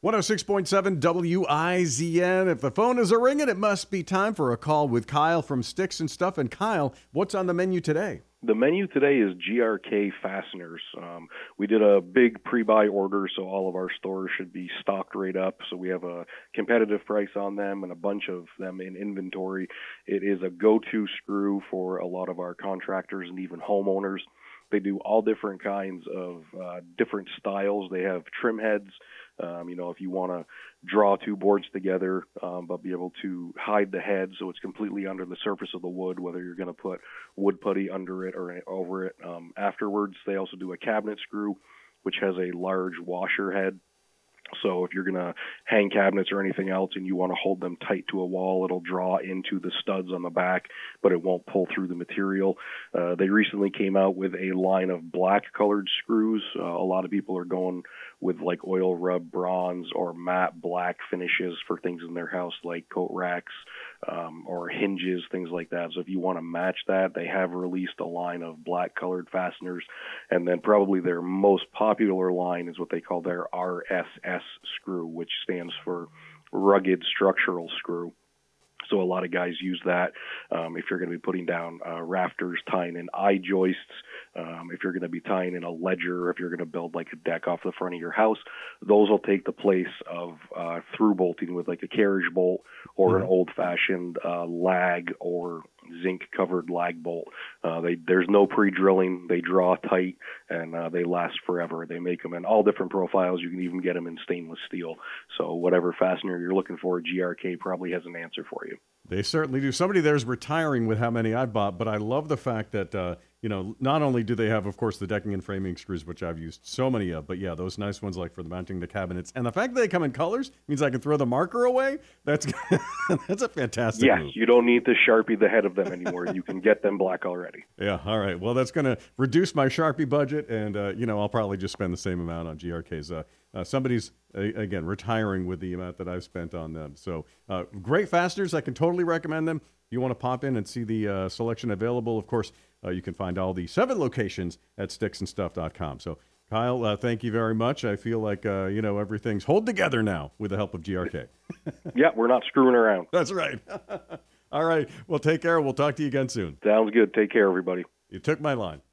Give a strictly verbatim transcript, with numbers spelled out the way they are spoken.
one oh six point seven W I Z N. If the phone is a ringing, it must be time for a call with Kyle from Sticks and Stuff. And Kyle, what's on the menu today? The menu today is G R K fasteners. Um, we did a big pre-buy order, so all of our stores should be stocked right up. So we have a competitive price on them and a bunch of them in inventory. It is a go-to screw for a lot of our contractors and even homeowners. They do all different kinds of uh, different styles. They have trim heads. Um, you know, if you want to draw two boards together, um, but be able to hide the head so it's completely under the surface of the wood, whether you're going to put wood putty under it or over it um, afterwards. They also do a cabinet screw, which has a large washer head. So if you're going to hang cabinets or anything else and you want to hold them tight to a wall, it'll draw into the studs on the back, but it won't pull through the material. Uh, they recently came out with a line of black-colored screws. Uh, a lot of people are going with like oil rub bronze or matte black finishes for things in their house like coat racks um, or hinges, things like that. So if you want to match that, they have released a line of black-colored fasteners. And then probably their most popular line is what they call their R S S screw, which stands for rugged structural screw. So a lot of guys use that um, if you're going to be putting down uh, rafters, tying in eye joists, um, if you're going to be tying in a ledger, if you're going to build like a deck off the front of your house, those will take the place of uh, through bolting with like a carriage bolt or mm-hmm. an old-fashioned uh, lag or zinc-covered lag bolt. Uh, they, there's no pre-drilling. They draw tight, and uh, they last forever. They make them in all different profiles. You can even get them in stainless steel. So whatever fastener you're looking for, G R K probably has an answer for you. They certainly do. Somebody there's retiring with how many I bought, but I love the fact that, uh, you know, not only do they have, of course, the decking and framing screws, which I've used so many of, but yeah, those nice ones like for the mounting the cabinets. And the fact that they come in colors means I can throw the marker away. That's that's a fantastic Yeah, move. You don't need to Sharpie the head of them anymore. You can get them black already. Yeah, all right. Well, that's going to reduce my Sharpie budget, and, uh, you know, I'll probably just spend the same amount on G R Ks. Uh, uh, somebody's, uh, again, retiring with the amount that I've spent on them. So uh, great fasteners. I can totally recommend them. If you want to pop in and see the uh, selection available, of course, uh, you can find all the seven locations at sticks and stuff dot com. So, Kyle, uh, thank you very much. I feel like, uh, you know, everything's hold together now with the help of G R K. Yeah, we're not screwing around. That's right. All right. Well, take care. We'll talk to you again soon. Sounds good. Take care, everybody. You took my line.